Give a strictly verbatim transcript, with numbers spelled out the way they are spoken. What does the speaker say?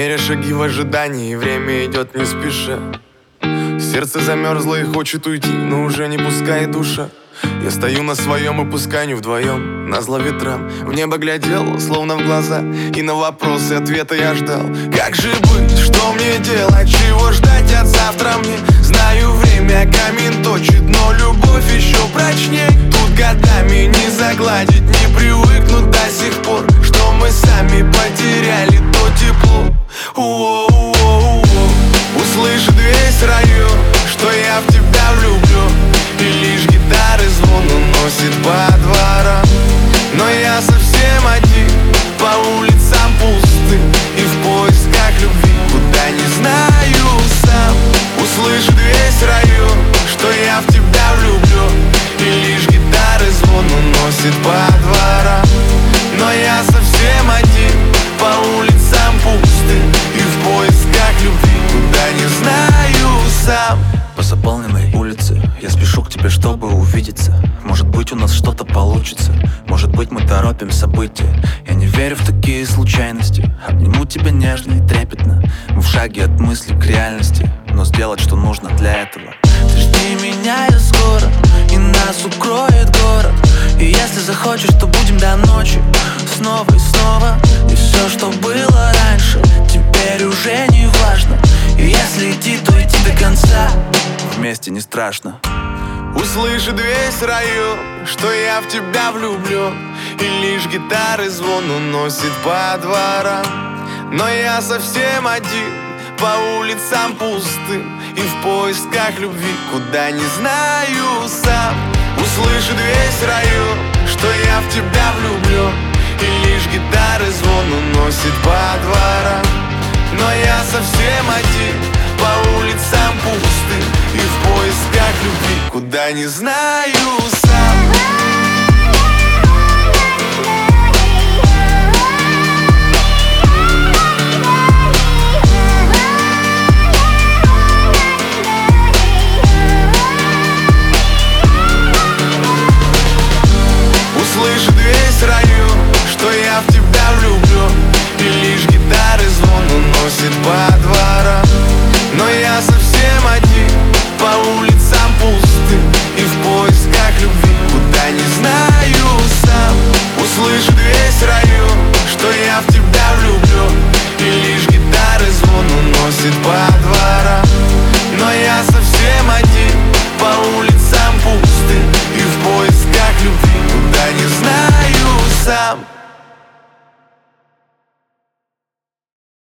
Меря шаги в ожидании, время идет не спеша. Сердце замерзло и хочет уйти, но уже не пускай душа. Я стою на своем и пускай не вдвоем, назло ветрам. В небо глядел, словно в глаза, и на вопросы ответа я ждал. Как же быть, что мне делать, чего ждать от завтра мне? Знаю, время камень точит, но любовь еще прочней. Тут годами не загладить, не привыкнуть до сих пор, что мы сами потеряли то тепло. У-о-у-о-у-о. Услышит весь район, что я в тебя влюблен, и лишь гитары звон уносит по дворам. Но я совсем один, по улицам пустым, и в поисках любви, куда не знаю сам. Услышит весь район, что я в тебя влюблен, и лишь гитары звон уносит по дворам. Но я совсем один, по улицам пустым, и в поисках любви, куда не знаю сам. По заполненной улице я спешу к тебе, чтобы увидеться. Может быть, у нас что-то получится, может быть, мы торопим события. Я не верю в такие случайности, обниму тебя нежно и трепетно. Мы в шаге от мысли к реальности, но сделать, что нужно для этого. Ты жди меня, я скоро, и нас укроет город. И если захочешь, то будем до ночи, снова и снова. И все, что было раньше, теперь уже не важно. И если идти, то идти до конца, вместе не страшно. Услышит весь район, что я в тебя влюблен, и лишь гитары звон уносит по дворам. Но я совсем один, по улицам пустым, и в поисках любви, куда не знаю сам. Услышит весь район, что я в тебя влюблен, и лишь гитары звон уносит по дворам. Но я совсем один, по улицам пустым, и в поисках любви, куда не знаю сам. Услышит весь район, что я в тебя влюблен, и лишь гитары звон уносит по дворам. Но я совсем один, по улицам пустым, и в поисках любви, куда не знаю сам. Услышит весь район, что я в тебя влюблен, и лишь гитары звон уносит по дворам.